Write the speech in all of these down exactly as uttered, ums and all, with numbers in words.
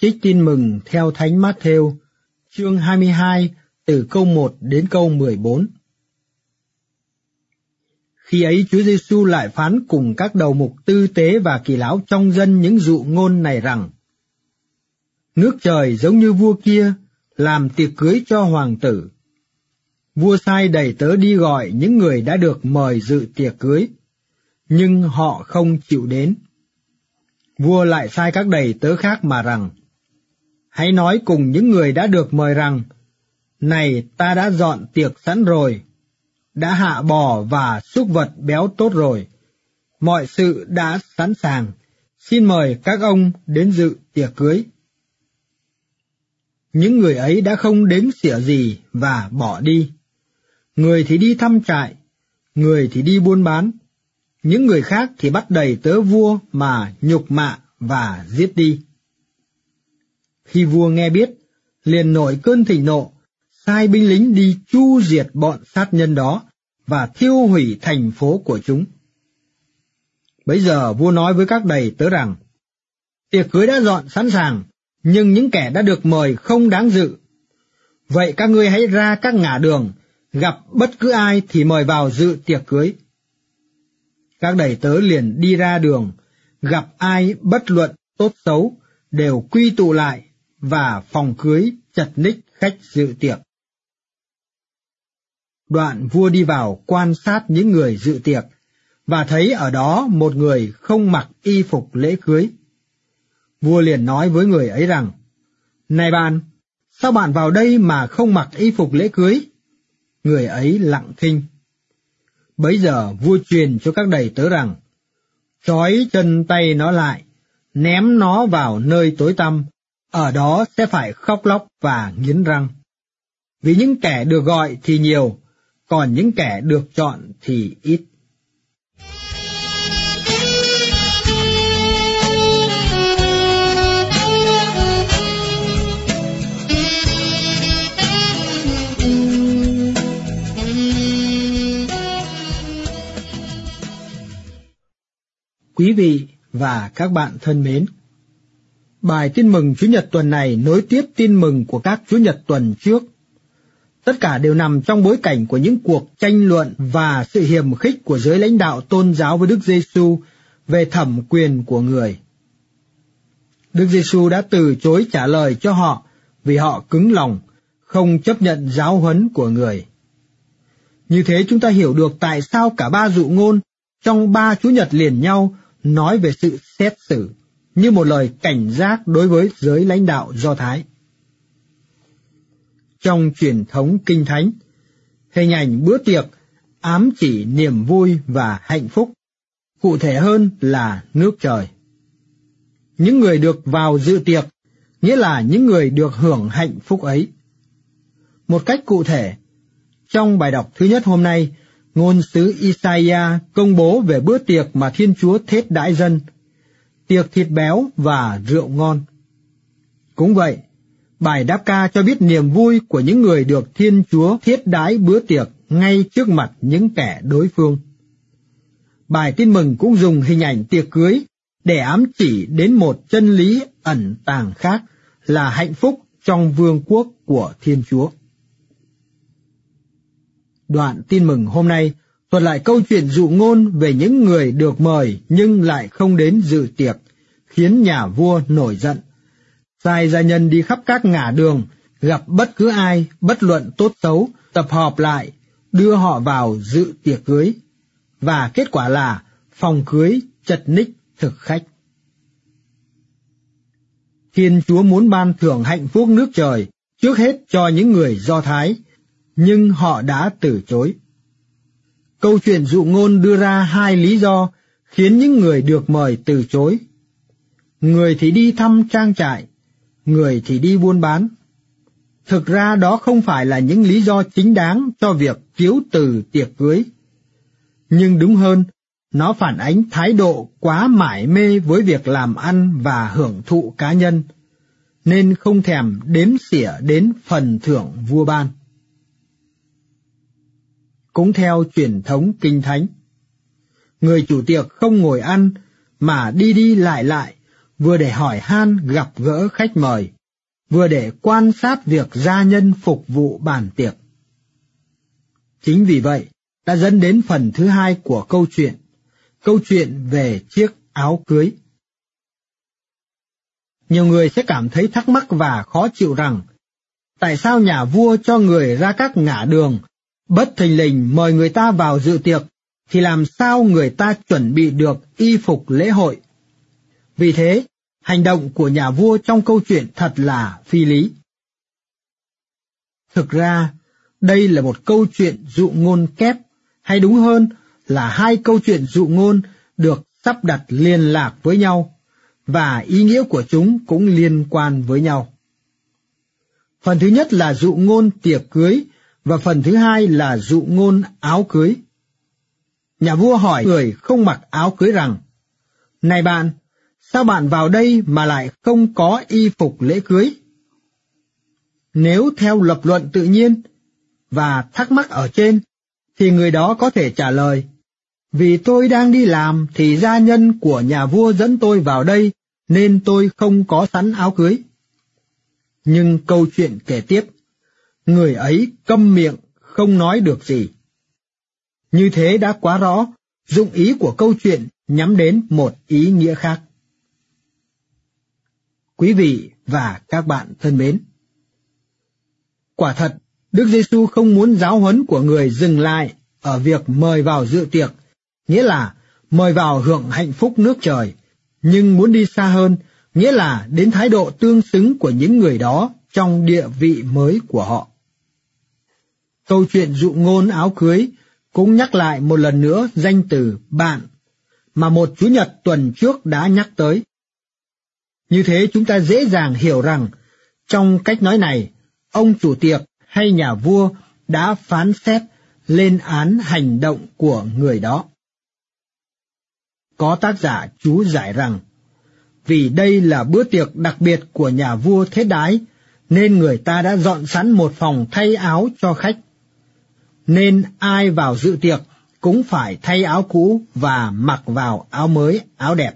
Trích tin mừng theo Thánh Mát-thêu, chương hai mươi hai, từ câu một đến câu mười bốn. Khi ấy Chúa Giêsu lại phán cùng các đầu mục tư tế và kỳ lão trong dân những dụ ngôn này rằng: Nước trời giống như vua kia làm tiệc cưới cho hoàng tử. Vua sai đầy tớ đi gọi những người đã được mời dự tiệc cưới, nhưng họ không chịu đến. Vua lại sai các đầy tớ khác mà rằng: Hãy nói cùng những người đã được mời rằng: Này, ta đã dọn tiệc sẵn rồi, đã hạ bò và súc vật béo tốt rồi, mọi sự đã sẵn sàng, xin mời các ông đến dự tiệc cưới. Những người ấy đã không đếm xỉa gì và bỏ đi. Người thì đi thăm trại, người thì đi buôn bán, những người khác thì bắt đầy tớ vua mà nhục mạ và giết đi. Khi vua nghe biết, liền nổi cơn thịnh nộ, sai binh lính đi chu diệt bọn sát nhân đó và thiêu hủy thành phố của chúng. Bấy giờ vua nói với các đầy tớ rằng: Tiệc cưới đã dọn sẵn sàng, nhưng những kẻ đã được mời không đáng dự. Vậy các ngươi hãy ra các ngả đường, gặp bất cứ ai thì mời vào dự tiệc cưới. Các đầy tớ liền đi ra đường, gặp ai bất luận tốt xấu, đều quy tụ lại, và phòng cưới chật ních khách dự tiệc. Đoạn vua đi vào quan sát những người dự tiệc, và thấy ở đó một người không mặc y phục lễ cưới. Vua liền nói với người ấy rằng: Này bạn, sao bạn vào đây mà không mặc y phục lễ cưới? Người ấy lặng thinh. Bấy giờ vua truyền cho các đầy tớ rằng: Trói chân tay nó lại, ném nó vào nơi tối tăm, ở đó sẽ phải khóc lóc và nghiến răng. Vì những kẻ được gọi thì nhiều, còn những kẻ được chọn thì ít. Quý vị và các bạn thân mến, bài tin mừng Chủ nhật tuần này nối tiếp tin mừng của các Chủ nhật tuần trước. Tất cả đều nằm trong bối cảnh của những cuộc tranh luận và sự hiềm khích của giới lãnh đạo tôn giáo với Đức Giêsu về thẩm quyền của người. Đức Giêsu đã từ chối trả lời cho họ vì họ cứng lòng, không chấp nhận giáo huấn của người. Như thế chúng ta hiểu được tại sao cả ba dụ ngôn trong ba Chủ nhật liền nhau nói về sự xét xử, như một lời cảnh giác đối với giới lãnh đạo Do Thái. Trong truyền thống Kinh Thánh, hình ảnh bữa tiệc ám chỉ niềm vui và hạnh phúc, cụ thể hơn là nước trời. Những người được vào dự tiệc, nghĩa là những người được hưởng hạnh phúc ấy. Một cách cụ thể, trong bài đọc thứ nhất hôm nay, ngôn sứ Isaiah công bố về bữa tiệc mà Thiên Chúa thết đãi dân, tiệc thịt béo và rượu ngon. Cũng vậy, bài đáp ca cho biết niềm vui của những người được Thiên Chúa thiết đãi bữa tiệc ngay trước mặt những kẻ đối phương. Bài tin mừng cũng dùng hình ảnh tiệc cưới để ám chỉ đến một chân lý ẩn tàng khác là hạnh phúc trong vương quốc của Thiên Chúa. Đoạn tin mừng hôm nay thuật lại câu chuyện dụ ngôn về những người được mời nhưng lại không đến dự tiệc, khiến nhà vua nổi giận. Sai gia nhân đi khắp các ngả đường, gặp bất cứ ai, bất luận tốt xấu, tập hợp lại, đưa họ vào dự tiệc cưới. Và kết quả là phòng cưới chật ních thực khách. Thiên Chúa muốn ban thưởng hạnh phúc nước trời, trước hết cho những người Do Thái, nhưng họ đã từ chối. Câu chuyện dụ ngôn đưa ra hai lý do khiến những người được mời từ chối. Người thì đi thăm trang trại, người thì đi buôn bán. Thực ra đó không phải là những lý do chính đáng cho việc kiếu từ tiệc cưới. Nhưng đúng hơn, nó phản ánh thái độ quá mải mê với việc làm ăn và hưởng thụ cá nhân, nên không thèm đếm xỉa đến phần thưởng vua ban. Cũng theo truyền thống Kinh Thánh, người chủ tiệc không ngồi ăn mà đi đi lại lại, vừa để hỏi han gặp gỡ khách mời, vừa để quan sát việc gia nhân phục vụ bàn tiệc. Chính vì vậy, đã dẫn đến phần thứ hai của câu chuyện, câu chuyện về chiếc áo cưới. Nhiều người sẽ cảm thấy thắc mắc và khó chịu rằng, tại sao nhà vua cho người ra các ngã đường, bất thình lình mời người ta vào dự tiệc, thì làm sao người ta chuẩn bị được y phục lễ hội? Vì thế, hành động của nhà vua trong câu chuyện thật là phi lý. Thực ra, đây là một câu chuyện dụ ngôn kép, hay đúng hơn là hai câu chuyện dụ ngôn được sắp đặt liên lạc với nhau, và ý nghĩa của chúng cũng liên quan với nhau. Phần thứ nhất là dụ ngôn tiệc cưới, và phần thứ hai là dụ ngôn áo cưới. Nhà vua hỏi người không mặc áo cưới rằng, này bạn, sao bạn vào đây mà lại không có y phục lễ cưới? Nếu theo lập luận tự nhiên và thắc mắc ở trên, thì người đó có thể trả lời, vì tôi đang đi làm thì gia nhân của nhà vua dẫn tôi vào đây, nên tôi không có sẵn áo cưới. Nhưng câu chuyện kể tiếp, người ấy câm miệng không nói được gì. Như thế đã quá rõ, dụng ý của câu chuyện nhắm đến một ý nghĩa khác. Quý vị và các bạn thân mến, quả thật, Đức Giêsu không muốn giáo huấn của người dừng lại ở việc mời vào dự tiệc, nghĩa là mời vào hưởng hạnh phúc nước trời, nhưng muốn đi xa hơn, nghĩa là đến thái độ tương xứng của những người đó trong địa vị mới của họ. Câu chuyện dụ ngôn áo cưới cũng nhắc lại một lần nữa danh từ bạn mà một Chủ nhật tuần trước đã nhắc tới. Như thế chúng ta dễ dàng hiểu rằng trong cách nói này, ông chủ tiệc hay nhà vua đã phán xét, lên án hành động của người đó. Có tác giả chú giải rằng, vì đây là bữa tiệc đặc biệt của nhà vua Thế Đái, nên người ta đã dọn sẵn một phòng thay áo cho khách. Nên ai vào dự tiệc cũng phải thay áo cũ và mặc vào áo mới, áo đẹp.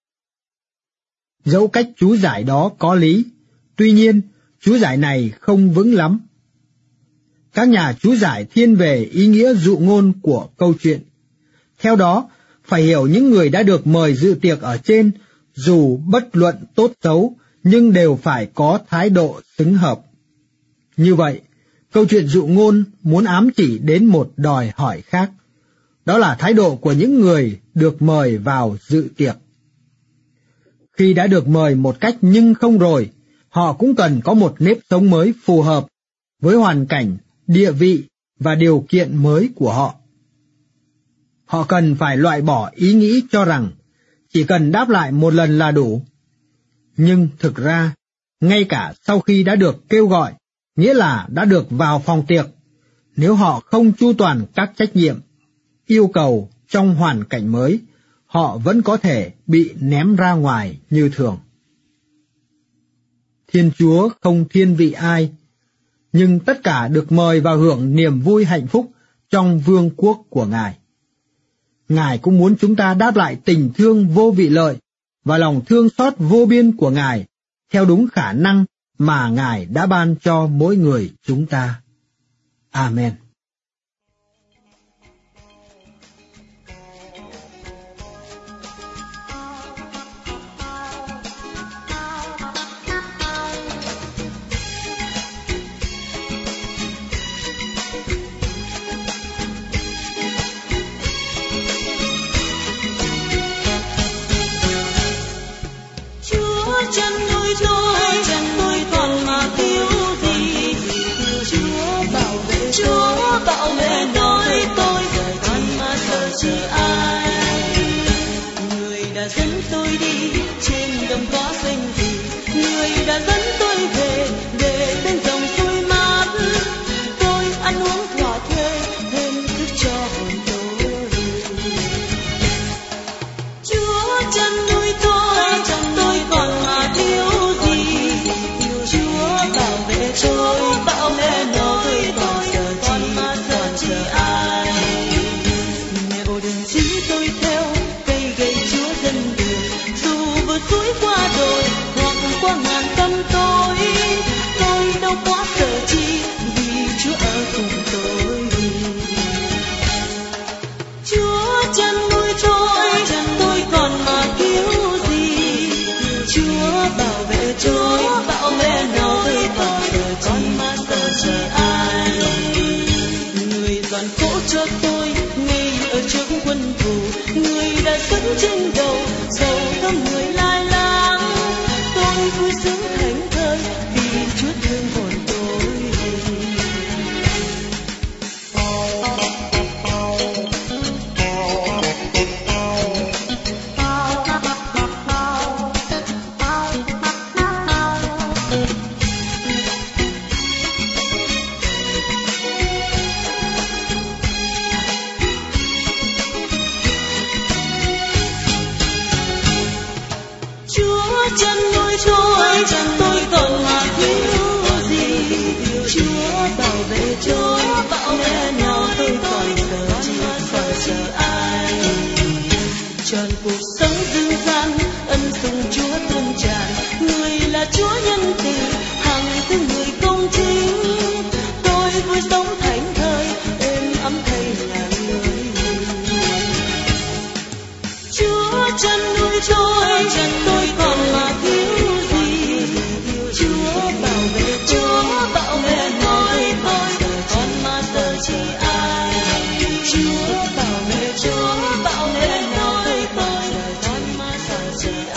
Dẫu cách chú giải đó có lý, tuy nhiên chú giải này không vững lắm. Các nhà chú giải thiên về ý nghĩa dụ ngôn của câu chuyện. Theo đó, phải hiểu những người đã được mời dự tiệc ở trên, dù bất luận tốt xấu, nhưng đều phải có thái độ xứng hợp. Như vậy, câu chuyện dụ ngôn muốn ám chỉ đến một đòi hỏi khác, đó là thái độ của những người được mời vào dự tiệc. Khi đã được mời một cách nhưng không rồi, họ cũng cần có một nếp sống mới phù hợp với hoàn cảnh, địa vị và điều kiện mới của họ. Họ cần phải loại bỏ ý nghĩ cho rằng chỉ cần đáp lại một lần là đủ. Nhưng thực ra, ngay cả sau khi đã được kêu gọi, nghĩa là đã được vào phòng tiệc, nếu họ không chu toàn các trách nhiệm, yêu cầu trong hoàn cảnh mới, họ vẫn có thể bị ném ra ngoài như thường. Thiên Chúa không thiên vị ai, nhưng tất cả được mời vào hưởng niềm vui hạnh phúc trong vương quốc của Ngài. Ngài cũng muốn chúng ta đáp lại tình thương vô vị lợi và lòng thương xót vô biên của Ngài theo đúng khả năng mà Ngài đã ban cho mỗi người chúng ta. Amen. Chân nuôi tôi, chân nuôi còn mà thiếu gì? Chúa bảo vệ, Chúa bảo vệ nói tôi, còn mà sợ chi ai? Người đã dẫn tôi đi trên đồng cỏ xanh thì, người đã dẫn tôi về để bên dòng suối mát. Tôi ăn uống thỏa thuê, thêm thức cho hồn tôi. Chúa chân nuôi tôi, chân tôi còn mà thiếu gì? Chúa bảo vệ tôi, bảo vệ tôi, còn giờ con mà giờ chờ ai? Người dọn khổ cho tôi, ngay ở trước quân thù, người đã dẫn trên đầu, dầu thơm người lai láng. Tôi vui sướng thảnh thơi vì Chúa thương hồn tôi. Chúa chăn nuôi tôi, tôi còn mà thiếu gì? Chúa bảo vệ tôi, bảo vệ nào tôi còn giờ chỉ sợ chờ ai? Tròn cuộc sống dương gian, ân sủng Chúa tuôn tràn. Người là Chúa nhân từ, hằng thứ người công chính. Tôi vui sống thảnh thơi, êm ấm thay nhà người. Chúa chăn nuôi tôi, tôi còn mà thiếu gì? Chúa bảo vệ tôi, bảo vệ tôi, tôi còn mà giờ chỉ ai? Chúa bảo vệ tôi, bảo vệ tôi, tôi còn mà giờ chỉ ai?